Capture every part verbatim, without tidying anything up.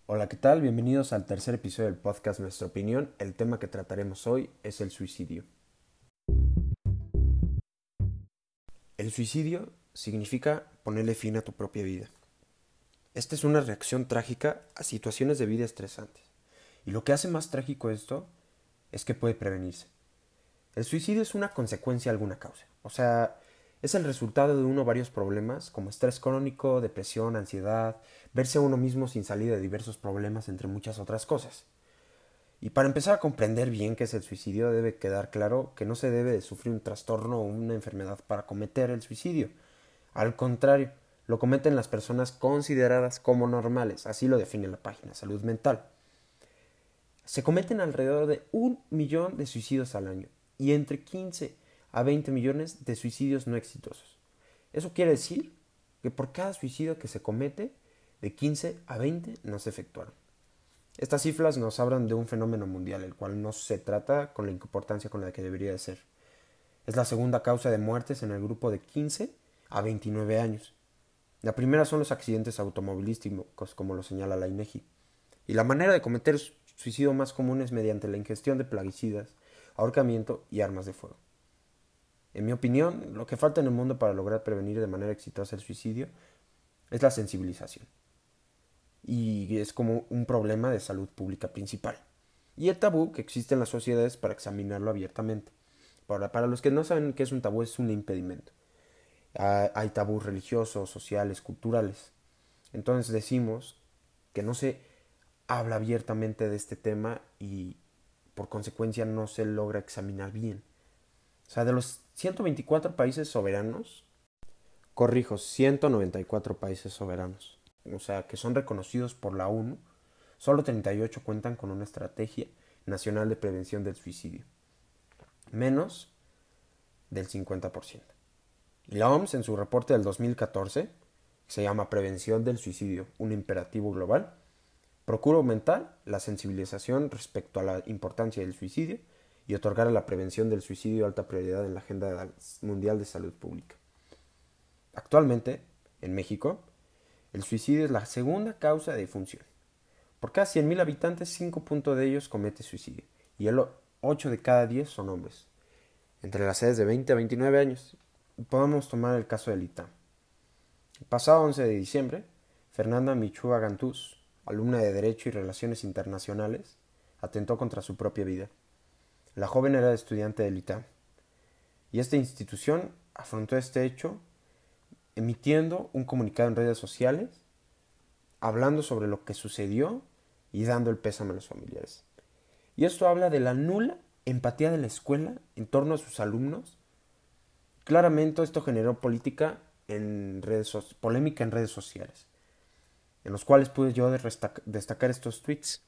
Hola, ¿qué tal? Bienvenidos al tercer episodio del podcast Nuestra Opinión. El tema que trataremos hoy es el suicidio. El suicidio significa ponerle fin a tu propia vida. Esta es una reacción trágica a situaciones de vida estresantes. Y lo que hace más trágico esto es que puede prevenirse. El suicidio es una consecuencia de alguna causa. O sea, es el resultado de uno o varios problemas como estrés crónico, depresión, ansiedad, verse a uno mismo sin salida de diversos problemas, entre muchas otras cosas. Y para empezar a comprender bien qué es el suicidio, debe quedar claro que no se debe de sufrir un trastorno o una enfermedad para cometer el suicidio. Al contrario, lo cometen las personas consideradas como normales, así lo define la página Salud Mental. Se cometen alrededor de un millón de suicidios al año y entre quince a veinte millones de suicidios no exitosos. Eso quiere decir que por cada suicidio que se comete, de quince a veinte no se efectuaron. Estas cifras nos hablan de un fenómeno mundial, el cual no se trata con la importancia con la que debería de ser. Es la segunda causa de muertes en el grupo de quince a veintinueve años. La primera son los accidentes automovilísticos, como lo señala la INEGI. Y la manera de cometer suicidio más común es mediante la ingestión de plaguicidas, ahorcamiento y armas de fuego. En mi opinión, lo que falta en el mundo para lograr prevenir de manera exitosa el suicidio es la sensibilización. Y es como un problema de salud pública principal. Y el tabú que existe en las sociedades para examinarlo abiertamente. Para, para los que no saben qué es un tabú, es un impedimento. Ah, hay tabús religiosos, sociales, culturales. Entonces decimos que no se habla abiertamente de este tema y por consecuencia no se logra examinar bien. O sea, de los ciento veinticuatro países soberanos, corrijo, ciento noventa y cuatro países soberanos, o sea, que son reconocidos por la ONU, solo treinta y ocho cuentan con una estrategia nacional de prevención del suicidio, menos del cincuenta por ciento. Y la O M S en su reporte del dos mil catorce, que se llama Prevención del Suicidio, un imperativo global, procura aumentar la sensibilización respecto a la importancia del suicidio y otorgar a la prevención del suicidio alta prioridad en la Agenda Mundial de Salud Pública. Actualmente, en México, el suicidio es la segunda causa de defunción. Por cada cien mil habitantes, cinco de ellos cometen suicidio, y el ocho de cada diez son hombres, entre las edades de veinte a veintinueve años. Podemos tomar el caso del ITAM. El pasado once de diciembre, Fernanda Michúa Gantús, alumna de Derecho y Relaciones Internacionales, atentó contra su propia vida. La joven era estudiante del ITAM, y esta institución afrontó este hecho emitiendo un comunicado en redes sociales, hablando sobre lo que sucedió y dando el pésame a los familiares. Y esto habla de la nula empatía de la escuela en torno a sus alumnos. Claramente esto generó política en redes so- polémica en redes sociales, en los cuales pude yo destacar estos tweets.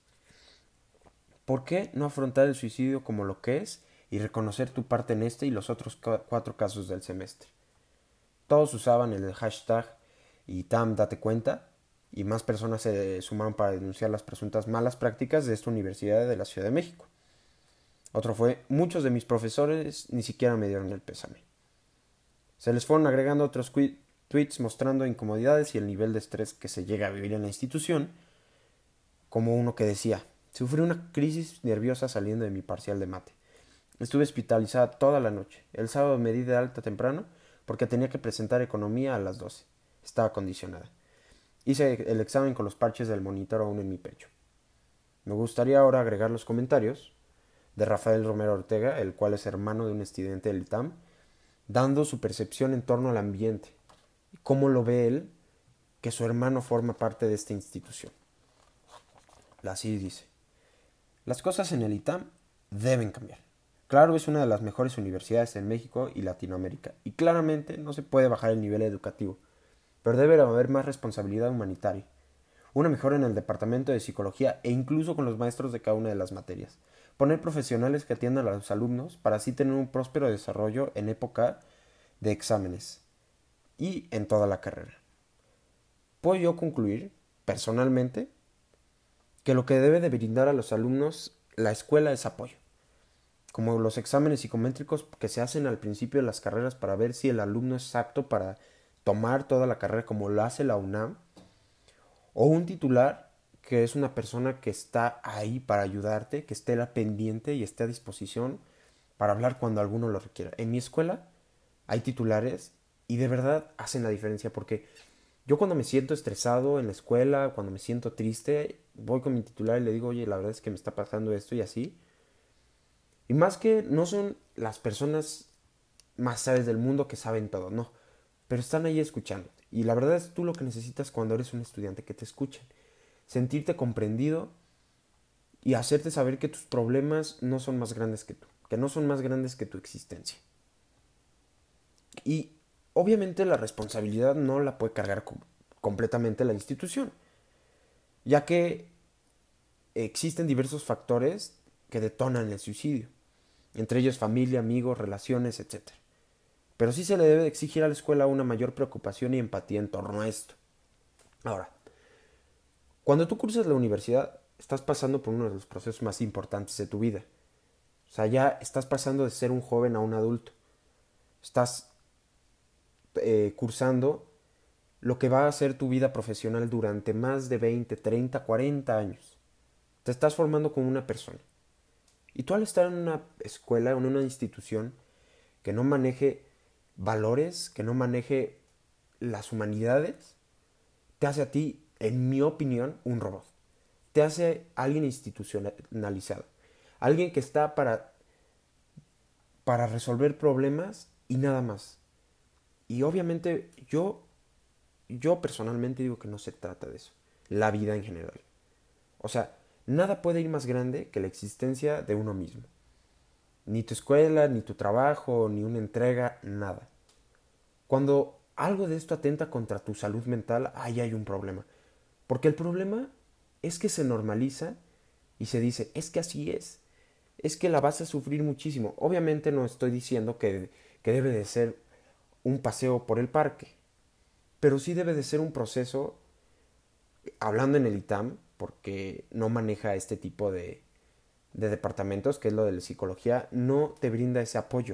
¿Por qué no afrontar el suicidio como lo que es y reconocer tu parte en este y los otros cuatro casos del semestre? Todos usaban el hashtag ITAM date cuenta y más personas se sumaron para denunciar las presuntas malas prácticas de esta universidad de la Ciudad de México. Otro fue, muchos de mis profesores ni siquiera me dieron el pésame. Se les fueron agregando otros tweets mostrando incomodidades y el nivel de estrés que se llega a vivir en la institución, como uno que decía, sufrí una crisis nerviosa saliendo de mi parcial de mate. Estuve hospitalizada toda la noche. El sábado me di de alta temprano porque tenía que presentar economía a las doce. Estaba condicionada. Hice el examen con los parches del monitor aún en mi pecho. Me gustaría ahora agregar los comentarios de Rafael Romero Ortega, el cual es hermano de un estudiante del ITAM, dando su percepción en torno al ambiente y cómo lo ve él que su hermano forma parte de esta institución. Así dice: las cosas en el ITAM deben cambiar. Claro, es una de las mejores universidades en México y Latinoamérica, y claramente no se puede bajar el nivel educativo, pero debe haber más responsabilidad humanitaria, una mejora en el departamento de psicología e incluso con los maestros de cada una de las materias, poner profesionales que atiendan a los alumnos para así tener un próspero desarrollo en época de exámenes y en toda la carrera. Puedo yo concluir, personalmente, que lo que debe de brindar a los alumnos la escuela es apoyo, como los exámenes psicométricos que se hacen al principio de las carreras para ver si el alumno es apto para tomar toda la carrera como lo hace la UNAM, o un titular que es una persona que está ahí para ayudarte, que esté la pendiente y esté a disposición para hablar cuando alguno lo requiera. En mi escuela hay titulares y de verdad hacen la diferencia porque yo cuando me siento estresado en la escuela, cuando me siento triste, voy con mi titular y le digo, oye, la verdad es que me está pasando esto y así. Y más que no son las personas más sabias del mundo que saben todo, no. Pero están ahí escuchándote. Y la verdad es tú lo que necesitas cuando eres un estudiante, que te escuchen. Sentirte comprendido y hacerte saber que tus problemas no son más grandes que tú, que no son más grandes que tu existencia. Y obviamente la responsabilidad no la puede cargar com- completamente la institución, ya que existen diversos factores que detonan el suicidio, entre ellos familia, amigos, relaciones, etcétera. Pero sí se le debe exigir a la escuela una mayor preocupación y empatía en torno a esto. Ahora, cuando tú cursas la universidad, estás pasando por uno de los procesos más importantes de tu vida. O sea, ya estás pasando de ser un joven a un adulto. Estás eh, cursando lo que va a ser tu vida profesional durante más de veinte, treinta, cuarenta años. Te estás formando como una persona. Y tú al estar en una escuela, en una institución que no maneje valores, que no maneje las humanidades, te hace a ti, en mi opinión, un robot. Te hace alguien institucionalizado. Alguien que está para, para resolver problemas y nada más. Y obviamente yo, yo personalmente digo que no se trata de eso. La vida en general. O sea, nada puede ir más grande que la existencia de uno mismo. Ni tu escuela, ni tu trabajo, ni una entrega, nada. Cuando algo de esto atenta contra tu salud mental, ahí hay un problema. Porque el problema es que se normaliza y se dice, es que así es. Es que la vas a sufrir muchísimo. Obviamente no estoy diciendo que, que debe de ser un paseo por el parque, pero sí debe de ser un proceso, hablando en el ITAM, porque no maneja este tipo de, de departamentos, que es lo de la psicología, no te brinda ese apoyo.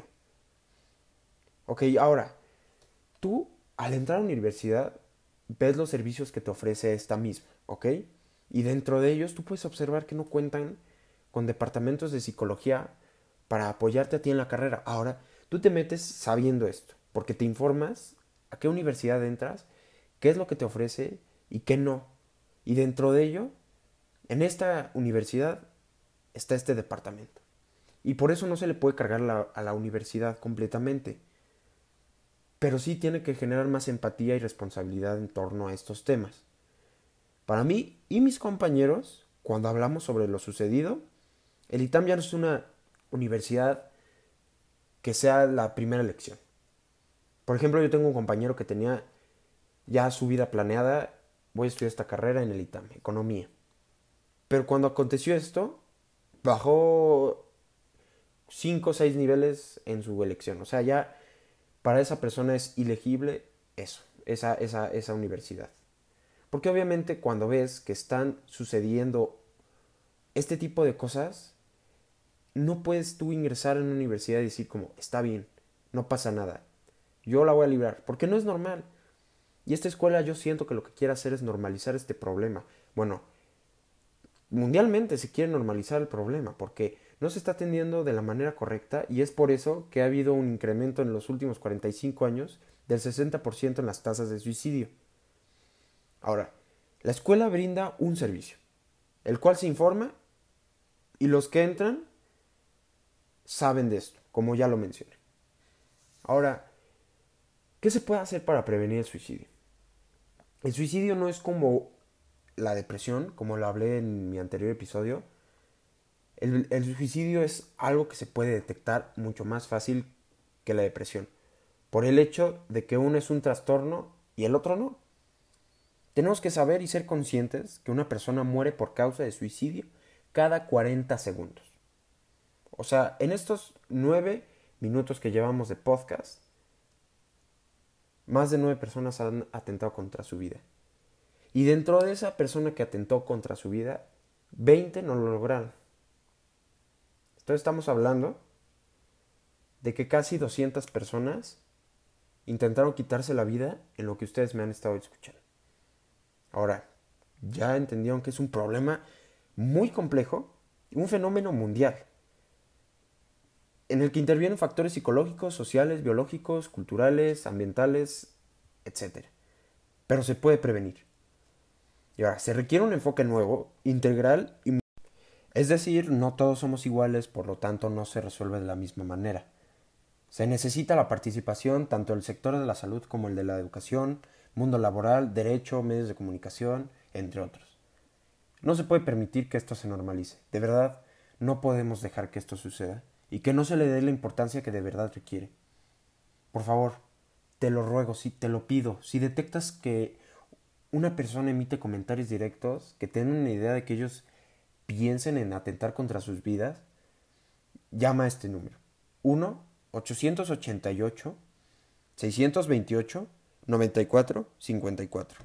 Ok, ahora, tú al entrar a la universidad ves los servicios que te ofrece esta misma, ¿ok? Y dentro de ellos tú puedes observar que no cuentan con departamentos de psicología para apoyarte a ti en la carrera. Ahora, tú te metes sabiendo esto, porque te informas a qué universidad entras, qué es lo que te ofrece y qué no. Y dentro de ello, en esta universidad está este departamento. Y por eso no se le puede cargar la, a la universidad completamente. Pero sí tiene que generar más empatía y responsabilidad en torno a estos temas. Para mí y mis compañeros, cuando hablamos sobre lo sucedido, el ITAM ya no es una universidad que sea la primera elección. Por ejemplo, yo tengo un compañero que tenía ya su vida planeada, voy a estudiar esta carrera en el ITAM, economía. Pero cuando aconteció esto, bajó cinco o seis niveles en su elección. O sea, ya para esa persona es ilegible eso, esa, esa, esa universidad. Porque obviamente cuando ves que están sucediendo este tipo de cosas, no puedes tú ingresar en una universidad y decir como, está bien, no pasa nada, yo la voy a librar, porque no es normal. Y esta escuela yo siento que lo que quiere hacer es normalizar este problema. Bueno, mundialmente se quiere normalizar el problema, porque no se está atendiendo de la manera correcta y es por eso que ha habido un incremento en los últimos cuarenta y cinco años del sesenta por ciento en las tasas de suicidio. Ahora, la escuela brinda un servicio, el cual se informa y los que entran saben de esto, como ya lo mencioné. Ahora, ¿qué se puede hacer para prevenir el suicidio? El suicidio no es como la depresión, como lo hablé en mi anterior episodio. El, el suicidio es algo que se puede detectar mucho más fácil que la depresión, por el hecho de que uno es un trastorno y el otro no. Tenemos que saber y ser conscientes que una persona muere por causa de suicidio cada cuarenta segundos. O sea, en estos nueve minutos que llevamos de podcast, más de nueve personas han atentado contra su vida. Y dentro de esa persona que atentó contra su vida, veinte no lo lograron. Entonces estamos hablando de que casi doscientas personas intentaron quitarse la vida en lo que ustedes me han estado escuchando. Ahora, ya entendieron que es un problema muy complejo, un fenómeno mundial, en el que intervienen factores psicológicos, sociales, biológicos, culturales, ambientales, etcétera. Pero se puede prevenir. Y ahora, se requiere un enfoque nuevo, integral y... Es decir, no todos somos iguales, por lo tanto no se resuelve de la misma manera. Se necesita la participación tanto del sector de la salud como el de la educación, mundo laboral, derecho, medios de comunicación, entre otros. No se puede permitir que esto se normalice. De verdad, no podemos dejar que esto suceda y que no se le dé la importancia que de verdad requiere. Por favor, te lo ruego, sí, te lo pido. Si detectas que una persona emite comentarios directos que tienen una idea de que ellos piensen en atentar contra sus vidas, llama a este número. uno ochocientos ochenta y ocho seiscientos veintiocho noventa y cuatro cincuenta y cuatro.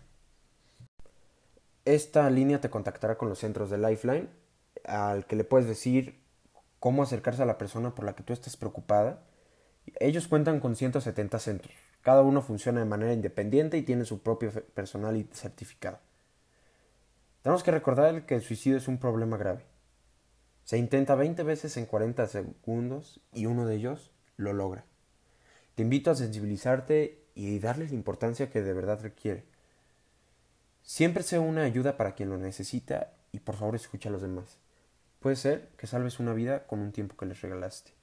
Esta línea te contactará con los centros de Lifeline, al que le puedes decir cómo acercarse a la persona por la que tú estés preocupada. Ellos cuentan con ciento setenta centros. Cada uno funciona de manera independiente y tiene su propio personal y certificado. Tenemos que recordar que el suicidio es un problema grave. Se intenta veinte veces en cuarenta segundos y uno de ellos lo logra. Te invito a sensibilizarte y darle la importancia que de verdad requiere. Siempre sea una ayuda para quien lo necesita y por favor escucha a los demás. Puede ser que salves una vida con un tiempo que les regalaste.